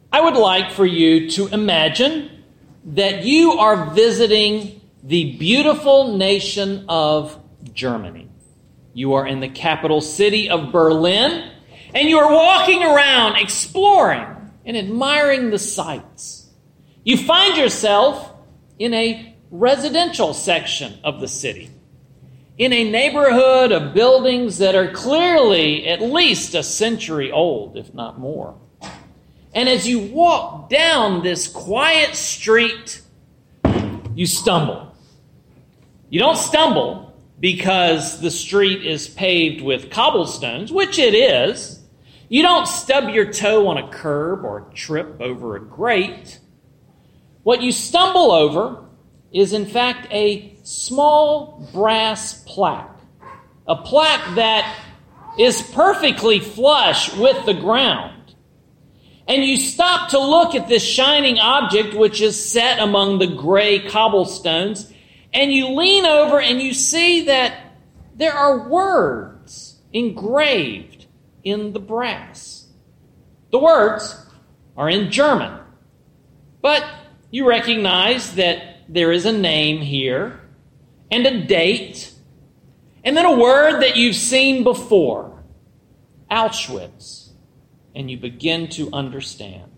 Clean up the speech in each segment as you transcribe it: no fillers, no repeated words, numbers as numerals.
I would like for you to imagine that you are visiting the beautiful nation of Germany. You are in the capital city of Berlin, and you are walking around exploring and admiring the sights. You find yourself in a residential section of the city, in a neighborhood of buildings that are clearly at least a century old, if not more. And as you walk down this quiet street, you stumble. You don't stumble because the street is paved with cobblestones, which it is. You don't stub your toe on a curb or trip over a grate. What you stumble over is, in fact, a small brass plaque. A plaque that is perfectly flush with the ground. And you stop to look at this shining object which is set among the gray cobblestones, and you lean over and you see that there are words engraved in the brass. The words are in German, but you recognize that there is a name here and a date, and then a word that you've seen before, Auschwitz. And you begin to understand.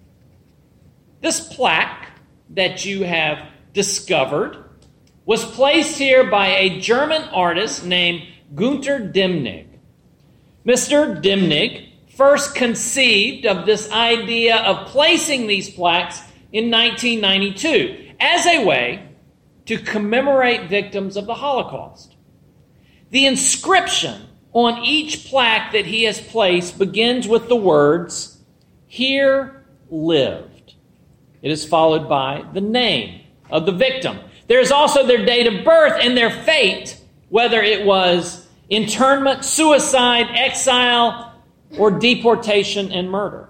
This plaque that you have discovered was placed here by a German artist named Günter Demnig. Mr. Demnig first conceived of this idea of placing these plaques in 1992 as a way to commemorate victims of the Holocaust. The inscription on each plaque that he has placed begins with the words, "Here lived." It is followed by the name of the victim. There is also their date of birth and their fate, whether it was internment, suicide, exile, or deportation and murder.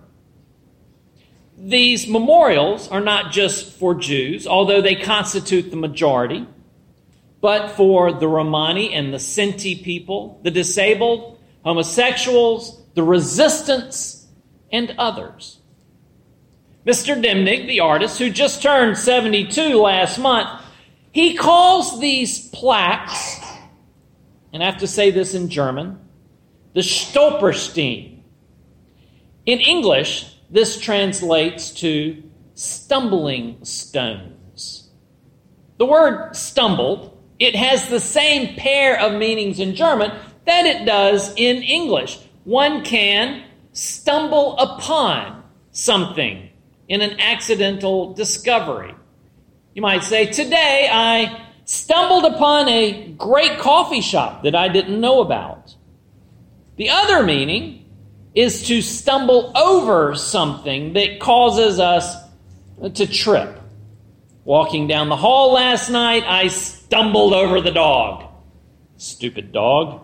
These memorials are not just for Jews, although they constitute the majority, but for the Romani and the Sinti people, the disabled, homosexuals, the resistance, and others. Mr. Demnig, the artist, who just turned 72 last month, he calls these plaques, and I have to say this in German, the Stolperstein. In English, this translates to stumbling stones. The word stumbled, it has the same pair of meanings in German that it does in English. One can stumble upon something in an accidental discovery. You might say, today I stumbled upon a great coffee shop that I didn't know about. The other meaning is to stumble over something that causes us to trip. Walking down the hall last night, I stumbled over the dog. Stupid dog.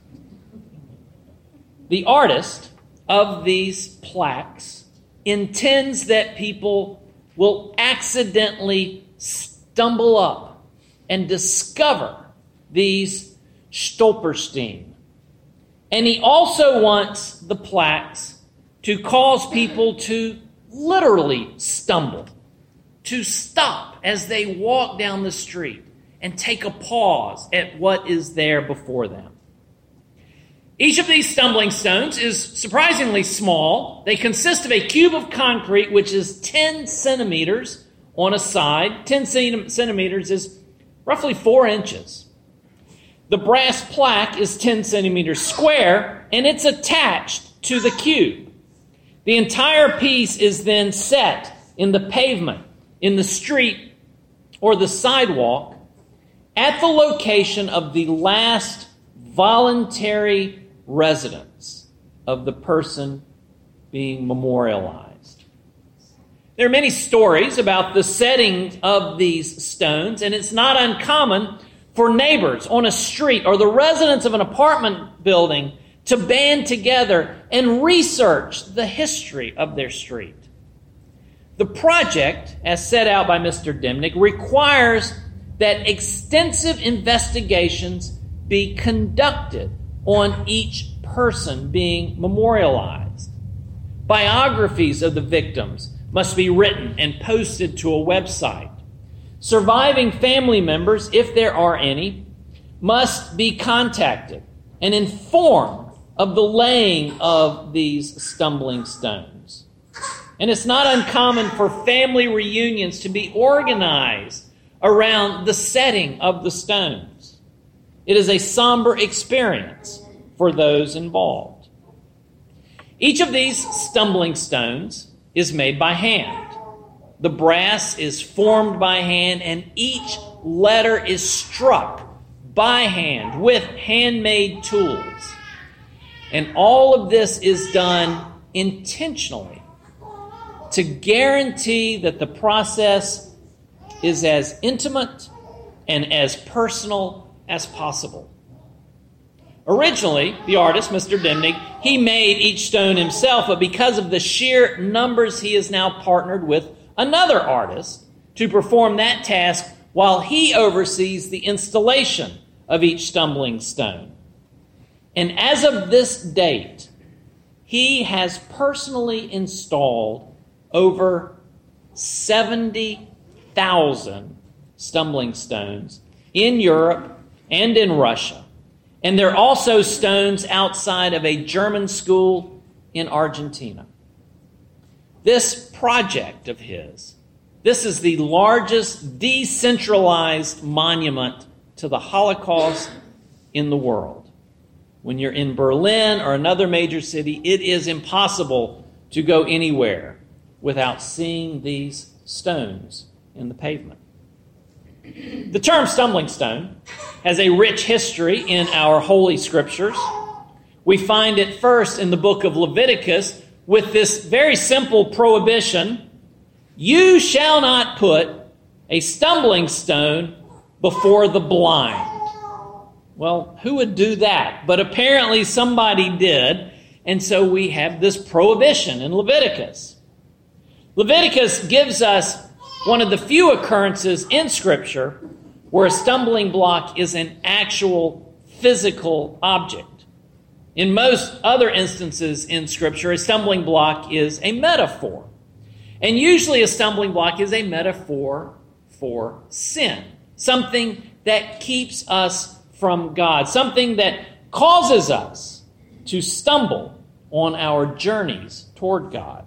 The artist of these plaques intends that people will accidentally stumble up and discover these Stolperstein. And he also wants the plaques to cause people to literally stumble, to stop as they walk down the street and take a pause at what is there before them. Each of these stumbling stones is surprisingly small. They consist of a cube of concrete, which is 10 centimeters on a side. 10 centimeters is roughly 4 inches. The brass plaque is 10 centimeters square, and it's attached to the cube. The entire piece is then set in the pavement, in the street, or the sidewalk, at the location of the last voluntary residence of the person being memorialized. There are many stories about the setting of these stones, and it's not uncommon for neighbors on a street or the residents of an apartment building to band together and research the history of their street. The project, as set out by Mr. Demnig, requires that extensive investigations be conducted on each person being memorialized. Biographies of the victims must be written and posted to a website. Surviving family members, if there are any, must be contacted and informed of the laying of these stumbling stones. And it's not uncommon for family reunions to be organized around the setting of the stones. It is a somber experience for those involved. Each of these stumbling stones is made by hand. The brass is formed by hand, and each letter is struck by hand with handmade tools. And all of this is done intentionally to guarantee that the process is as intimate and as personal as possible. Originally, the artist, Mr. Demnig, he made each stone himself, but because of the sheer numbers, he is now partnered with another artist to perform that task while he oversees the installation of each stumbling stone. And as of this date, he has personally installed over 70,000 stumbling stones in Europe and in Russia. And there are also stones outside of a German school in Argentina. This project of his, this is the largest decentralized monument to the Holocaust in the world. When you're in Berlin or another major city, it is impossible to go anywhere without seeing these stones in the pavement. The term stumbling stone has a rich history in our Holy Scriptures. We find it first in the book of Leviticus with this very simple prohibition: you shall not put a stumbling stone before the blind. Well, who would do that? But apparently somebody did, and so we have this prohibition in Leviticus. Leviticus gives us one of the few occurrences in Scripture where a stumbling block is an actual physical object. In most other instances in Scripture, a stumbling block is a metaphor. And usually a stumbling block is a metaphor for sin, something that keeps us from God, something that causes us to stumble on our journeys toward God.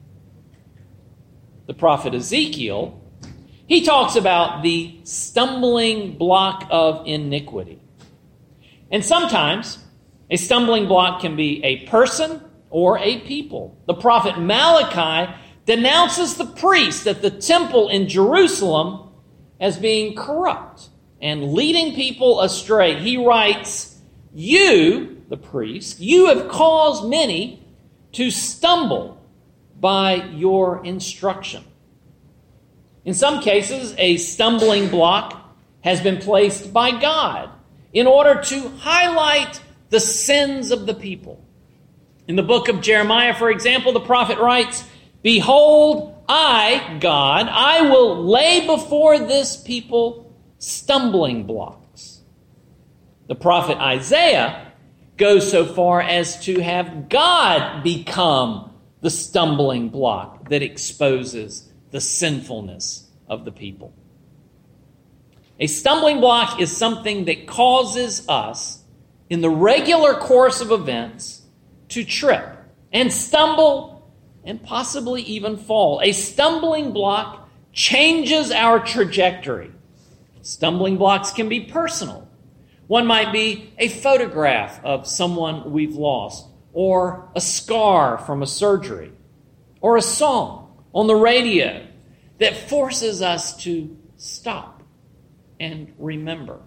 The prophet Ezekiel, he talks about the stumbling block of iniquity. And sometimes a stumbling block can be a person or a people. The prophet Malachi denounces the priests at the temple in Jerusalem as being corrupt and leading people astray. He writes, "You, the priest, you have caused many to stumble by your instruction." In some cases, a stumbling block has been placed by God in order to highlight the sins of the people. In the book of Jeremiah, for example, the prophet writes, "Behold, I, God, I will lay before this people stumbling blocks." The prophet Isaiah goes so far as to have God become the stumbling block that exposes the sinfulness of the people. A stumbling block is something that causes us, in the regular course of events, to trip and stumble and possibly even fall. A stumbling block changes our trajectory. Stumbling blocks can be personal. One might be a photograph of someone we've lost, or a scar from a surgery, or a song on the radio that forces us to stop and remember.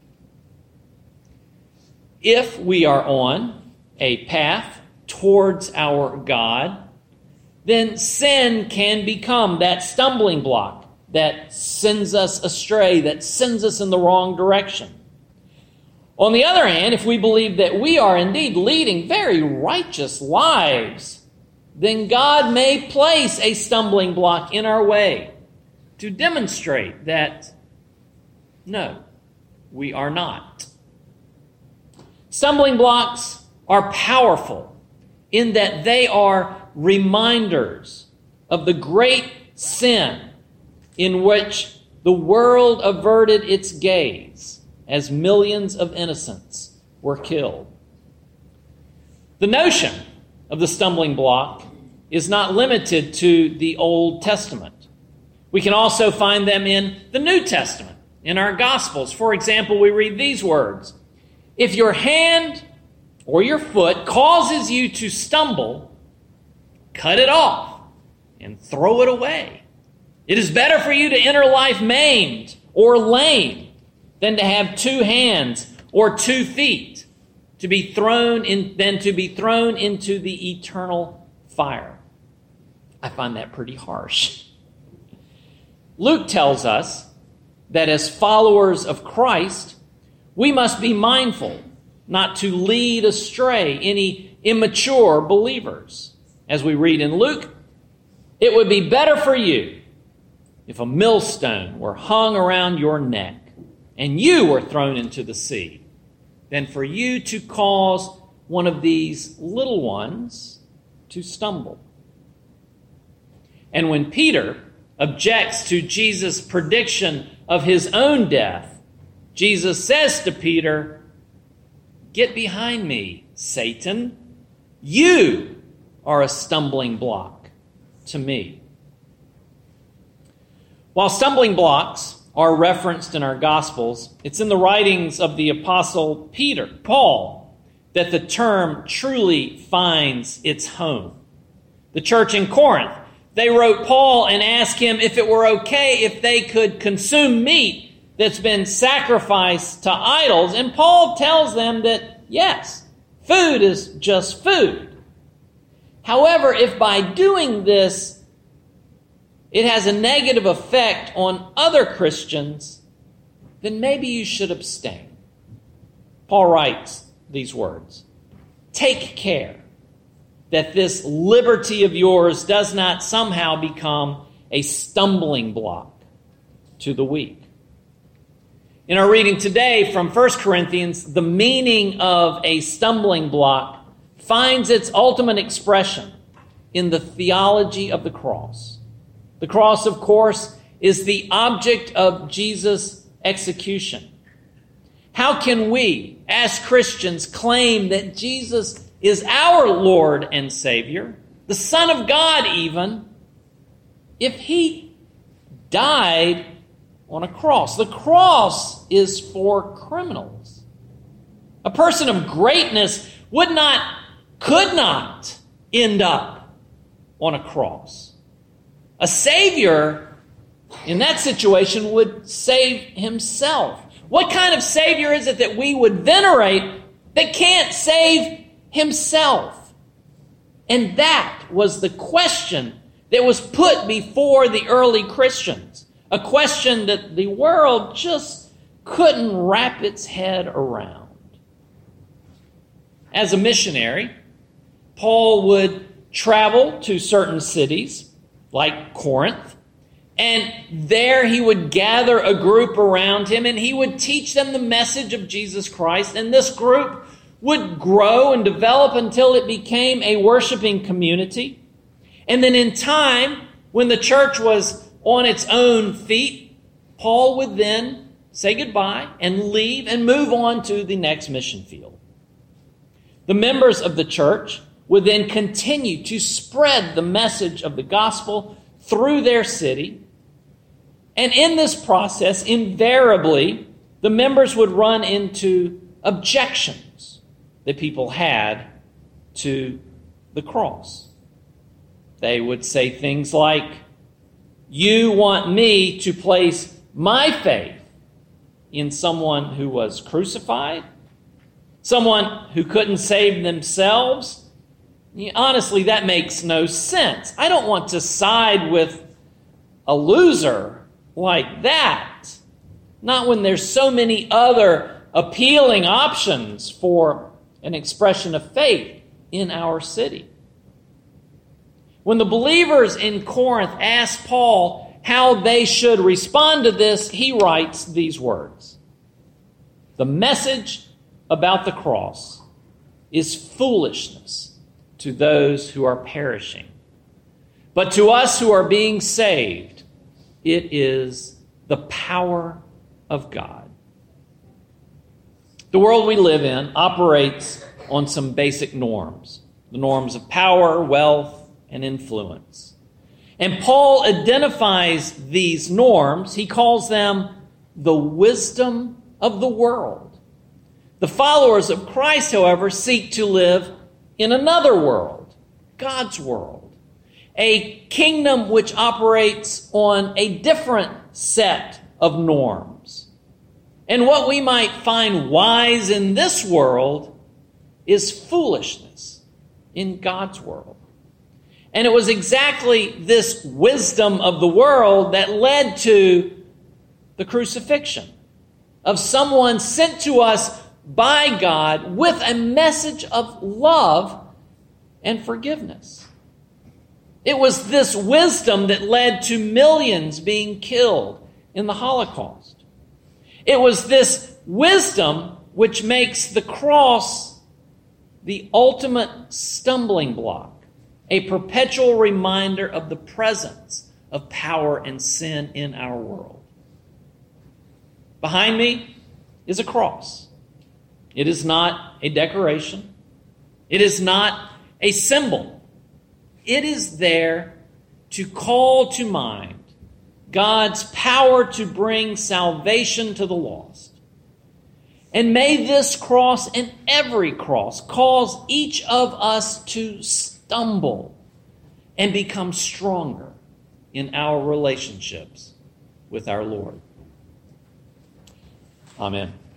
If we are on a path towards our God, then sin can become that stumbling block that sends us astray, that sends us in the wrong direction. On the other hand, if we believe that we are indeed leading very righteous lives, then God may place a stumbling block in our way to demonstrate that, no, we are not. Stumbling blocks are powerful in that they are reminders of the great sin in which the world averted its gaze as millions of innocents were killed. The notion of the stumbling block is not limited to the Old Testament. We can also find them in the New Testament, in our Gospels. For example, we read these words: "If your hand or your foot causes you to stumble, cut it off and throw it away. It is better for you to enter life maimed or lame than to have 2 hands or 2 feet to be thrown into the eternal fire." I find that pretty harsh. Luke tells us that as followers of Christ, we must be mindful not to lead astray any immature believers. As we read in Luke, "It would be better for you if a millstone were hung around your neck and you were thrown into the sea, than for you to cause one of these little ones to stumble." And when Peter objects to Jesus' prediction of his own death, Jesus says to Peter, "Get behind me, Satan. You are a stumbling block to me." While stumbling blocks are referenced in our Gospels, it's in the writings of the Apostle Paul, that the term truly finds its home. The church in Corinth, they wrote Paul and asked him if it were okay if they could consume meat that's been sacrificed to idols. And Paul tells them that, yes, food is just food. However, if by doing this, it has a negative effect on other Christians, then maybe you should abstain. Paul writes these words: "Take care that this liberty of yours does not somehow become a stumbling block to the weak." In our reading today from 1 Corinthians, the meaning of a stumbling block finds its ultimate expression in the theology of the cross. The cross, of course, is the object of Jesus' execution. How can we, as Christians, claim that Jesus is our Lord and Savior, the Son of God even, if he died on a cross? The cross is for criminals. A person of greatness could not end up on a cross. A Savior in that situation would save himself. What kind of Savior is it that we would venerate that can't save himself? And that was the question that was put before the early Christians. A question that the world just couldn't wrap its head around. As a missionary, Paul would travel to certain cities like Corinth, and there he would gather a group around him and he would teach them the message of Jesus Christ. And this group would grow and develop until it became a worshiping community. And then in time, when the church was on its own feet, Paul would then say goodbye and leave and move on to the next mission field. The members of the church would then continue to spread the message of the gospel through their city. And in this process, invariably, the members would run into objections that people had to the cross. They would say things like, "You want me to place my faith in someone who was crucified? Someone who couldn't save themselves? Honestly, that makes no sense. I don't want to side with a loser like that. Not when there's so many other appealing options for an expression of faith in our city." When the believers in Corinth asked Paul how they should respond to this, he writes these words: "The message about the cross is foolishness to those who are perishing, But to us who are being saved, it is the power of God. The world we live in operates on some basic norms, the norms of power, wealth, and influence. And Paul identifies these norms. He calls them the wisdom of the world. The followers of Christ, however, seek to live in another world, God's world, a kingdom which operates on a different set of norms. And what we might find wise in this world is foolishness in God's world. And it was exactly this wisdom of the world that led to the crucifixion of someone sent to us by God with a message of love and forgiveness. It was this wisdom that led to millions being killed in the Holocaust. It was this wisdom which makes the cross the ultimate stumbling block, a perpetual reminder of the presence of power and sin in our world. Behind me is a cross. It is not a decoration. It is not a symbol. It is there to call to mind God's power to bring salvation to the lost. And may this cross and every cross cause each of us to stumble and become stronger in our relationships with our Lord. Amen.